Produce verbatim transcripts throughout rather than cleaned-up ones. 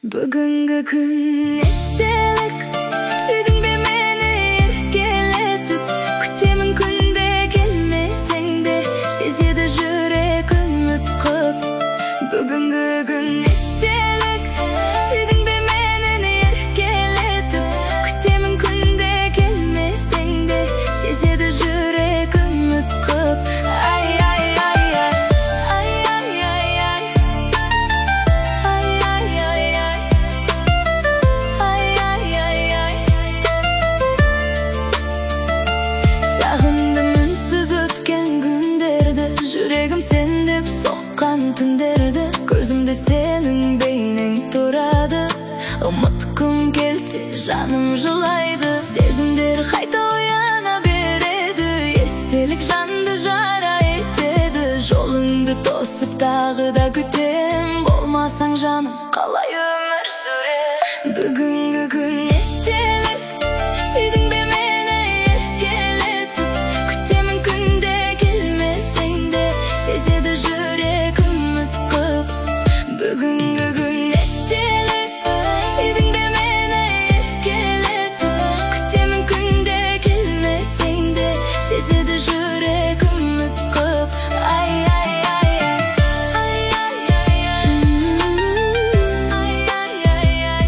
Бүгінгі күн естелік, сүйдің бе мені еркелетіп. Күтемін күнде келмесең де, сезеді жүрек үміт қып. Бүгінгі күн естелік, сүйдің бе мені еркелетіп. Күтемін күнде келмесең де, сезеді жүрек үміт қып. Ай, ай, ай, ай, ай, ай, ай, ай, ай, ай, ай, ай. Сағындым үнсіз өткен күндерді, жүрегім сен деп соққан түндерді. Көзімде сенің бейнең тұрады, ұмытқым келсе жаным жылайды. Сезімдер қайта ояна береді, естелік жанды жара етеді. Жолыңды тосып тағы да күтем, болмасаң жаным қалай өмір сүрем. Бүгінгі күн естелік, сүйдің бе мені еркелетіп. Күтемін күнде келмесең де, сезеді жүрек үміт қып. Бүгінгі күн естелік, сүйдің бе мені еркелетіп. Күтемін күнде келмесең де, сезеді жүрек үміт қып. Ай, ай, ай, ай, ай, ай, ай, ай, ай, ай.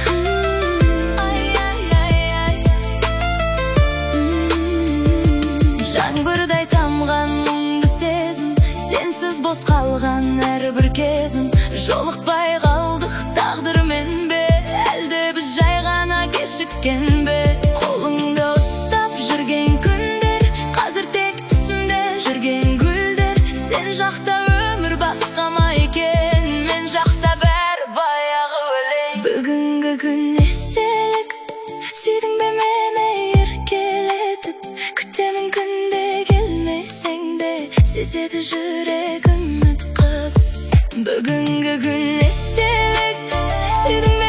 Жаңбырдай тамған мұңды сезім, сенсіз бос қалған әрбір кезім. Жолықпай қалдық тағдырмен бе, әлде біз жай ғана кешіккен бе? Қолыңды ұстап жүрген күндер, қазір тек түсімде жүрген гүлдер. Сен жақта өмір басқа ма екен, мен жақта бәрі баяғы өлең. Бүгінгі күн естелік, сүйдің бе мені еркелетіп. Күтемін күнде келмесең де, сезеді жүрек үміт қып. Бүгінгі күн естелік, сүйдің